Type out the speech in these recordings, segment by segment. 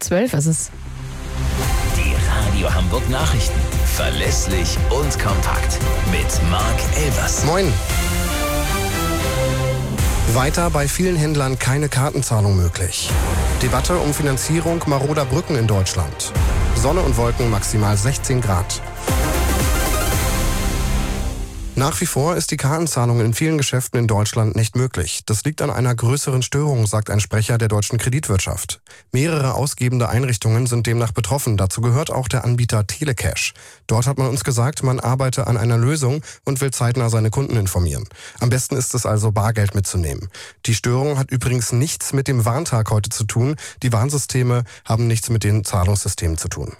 12 ist es. Die Radio Hamburg Nachrichten. Verlässlich und kompakt. Mit Marc Elvers. Moin. Weiter bei vielen Händlern keine Kartenzahlung möglich. Debatte um Finanzierung maroder Brücken in Deutschland. Sonne und Wolken, maximal 16 Grad. Nach wie vor ist die Kartenzahlung in vielen Geschäften in Deutschland nicht möglich. Das liegt an einer größeren Störung, sagt ein Sprecher der deutschen Kreditwirtschaft. Mehrere ausgebende Einrichtungen sind demnach betroffen. Dazu gehört auch der Anbieter Telecash. Dort hat man uns gesagt, man arbeite an einer Lösung und will zeitnah seine Kunden informieren. Am besten ist es also, Bargeld mitzunehmen. Die Störung hat übrigens nichts mit dem Warntag heute zu tun. Die Warnsysteme haben nichts mit den Zahlungssystemen zu tun.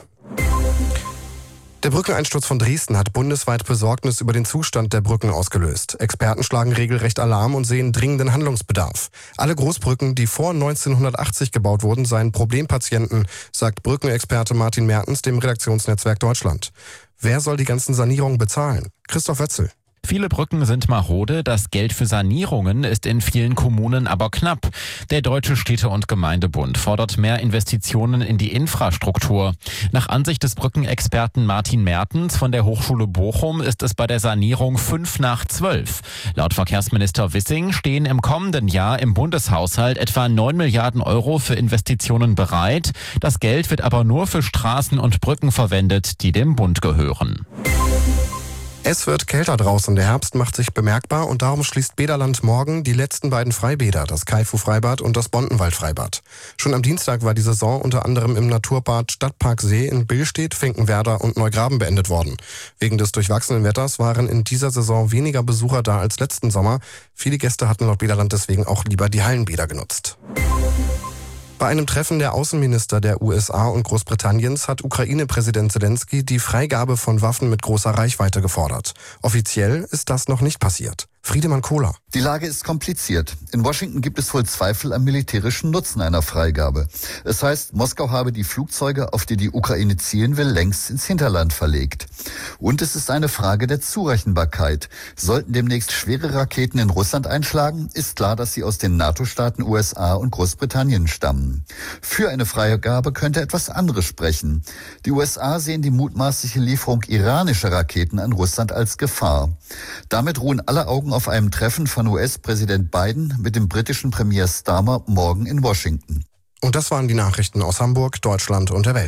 Der Brückeneinsturz von Dresden hat bundesweit Besorgnis über den Zustand der Brücken ausgelöst. Experten schlagen regelrecht Alarm und sehen dringenden Handlungsbedarf. Alle Großbrücken, die vor 1980 gebaut wurden, seien Problempatienten, sagt Brückenexperte Martin Mertens dem Redaktionsnetzwerk Deutschland. Wer soll die ganzen Sanierungen bezahlen? Christoph Wetzel. Viele Brücken sind marode, das Geld für Sanierungen ist in vielen Kommunen aber knapp. Der Deutsche Städte- und Gemeindebund fordert mehr Investitionen in die Infrastruktur. Nach Ansicht des Brückenexperten Martin Mertens von der Hochschule Bochum ist es bei der Sanierung 5 nach 12. Laut Verkehrsminister Wissing stehen im kommenden Jahr im Bundeshaushalt etwa 9 Milliarden Euro für Investitionen bereit. Das Geld wird aber nur für Straßen und Brücken verwendet, die dem Bund gehören. Es wird kälter draußen, der Herbst macht sich bemerkbar und darum schließt Bäderland morgen die letzten beiden Freibäder, das Kaifu-Freibad und das Bontenwald-Freibad. Schon am Dienstag war die Saison unter anderem im Naturbad Stadtparksee in Billstedt, Finkenwerder und Neugraben beendet worden. Wegen des durchwachsenen Wetters waren in dieser Saison weniger Besucher da als letzten Sommer. Viele Gäste hatten laut Bäderland deswegen auch lieber die Hallenbäder genutzt. Bei einem Treffen der Außenminister der USA und Großbritanniens hat Ukraine-Präsident Zelensky die Freigabe von Waffen mit großer Reichweite gefordert. Offiziell ist das noch nicht passiert. Friedemann Kohler. Die Lage ist kompliziert. In Washington gibt es wohl Zweifel am militärischen Nutzen einer Freigabe. Es heißt, Moskau habe die Flugzeuge, auf die die Ukraine zielen will, längst ins Hinterland verlegt. Und es ist eine Frage der Zurechenbarkeit. Sollten demnächst schwere Raketen in Russland einschlagen, ist klar, dass sie aus den NATO-Staaten USA und Großbritannien stammen. Für eine Freigabe könnte etwas anderes sprechen. Die USA sehen die mutmaßliche Lieferung iranischer Raketen an Russland als Gefahr. Damit ruhen alle Augen auf einem Treffen von US-Präsident Biden mit dem britischen Premier Starmer morgen in Washington. Und das waren die Nachrichten aus Hamburg, Deutschland und der Welt.